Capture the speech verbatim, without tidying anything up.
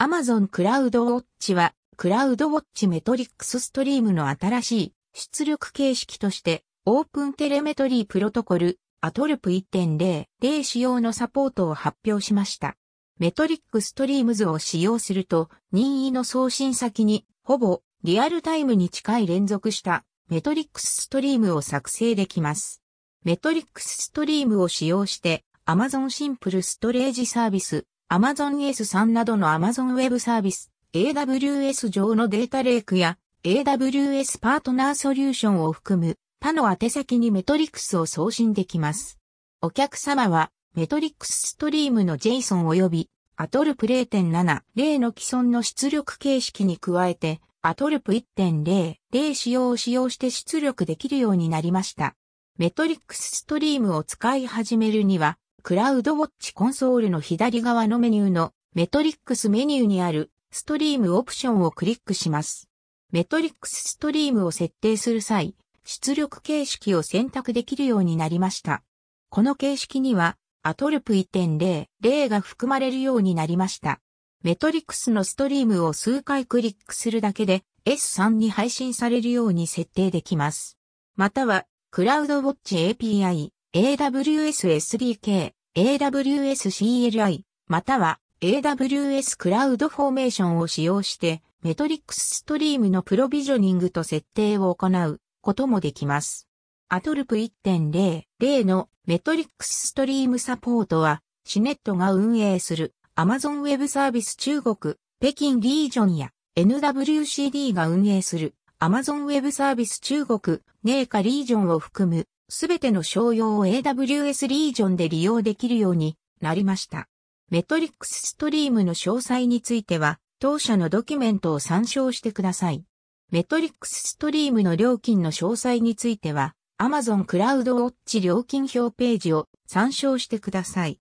Amazon クラウドウォッチは、クラウドウォッチメトリックスストリームの新しい出力形式として、オープンテレメトリープロトコル、アトルプ いってんゼロ 使用のサポートを発表しました。メトリックストリームズを使用すると、任意の送信先に、ほぼリアルタイムに近い連続したメトリックスストリームを作成できます。メトリックスストリームを使用して、Amazon シンプルストレージサービス、Amazon エススリー などの Amazon Web サービス、エーダブリューエス 上のデータレイクや エーダブリューエス パートナーソリューションを含む他の宛先にメトリックスを送信できます。お客様はメトリックスストリームの JSON 及び アトルプ ゼロてんななゼロ の既存の出力形式に加えて アトルプ いってんゼロ 仕様を使用して出力できるようになりました。メトリックスストリームを使い始めるにはクラウドウォッチコンソールの左側のメニューのメトリックスメニューにあるストリームオプションをクリックします。メトリックスストリームを設定する際、出力形式を選択できるようになりました。この形式にはアトルプ いってんゼロ が含まれるようになりました。メトリックスのストリームを数回クリックするだけで エススリー に配信されるように設定できます。または、クラウドウォッチ エーピーアイ、エーダブリューエス エスディーケー、エーダブリューエス シーエルアイ、または エーダブリューエス クラウドフォーメーションを使用して、メトリックスストリームのプロビジョニングと設定を行うこともできます。アトルプ いってんゼロ のメトリックスストリームサポートは、シネットが運営する Amazon Web サービス中国、北京リージョンや エヌダブリューシーディー が運営する Amazon Web サービス中国、寧夏リージョンを含むすべての商用を エーダブリューエス リージョンで利用できるようになりました。メトリックスストリームの詳細については、当社のドキュメントを参照してください。メトリックスストリームの料金の詳細については、Amazon クラウドウォッチ料金表ページを参照してください。